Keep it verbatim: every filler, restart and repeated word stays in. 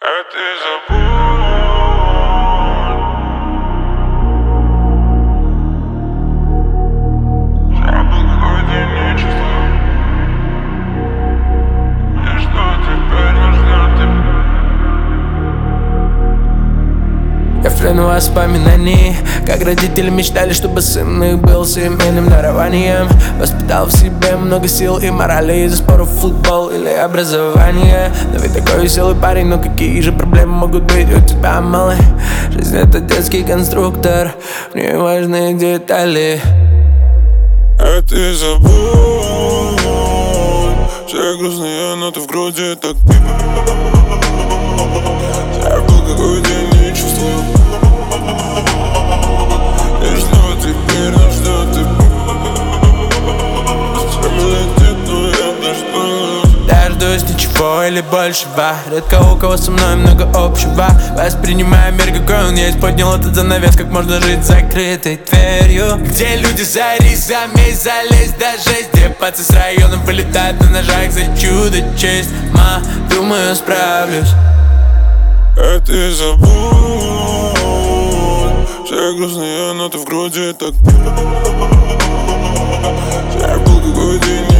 А ты забудь. Забыл, какой день нечисто. И что теперь нужно ты? Я в плену воспоминаний, как родители мечтали, чтобы сын их был семейным дарованием. Воспитал в себе много сил и морали из-за споров футбол или образование. Но ведь такой веселый парень, но какие же проблемы могут быть у тебя, малый? Жизнь — это детский конструктор, в ней важные детали. А ты забудь все грустные ноты в груди, так забыл, какой день не чувствую. И что теперь, ну что ты? Время летит, но я дождусь. Дождусь ничего или большего. Редко у кого со мной много общего. Воспринимая мир, какой он есть. Поднял этот занавес, как можно жить с закрытой дверью. Где люди за рис, за месть, залезть до жесть. Где пацы с районом вылетают на ножах за чудо честь. Ма, думаю, справлюсь. А ты забудь все грустные ноты в груди, так забыл, какой день.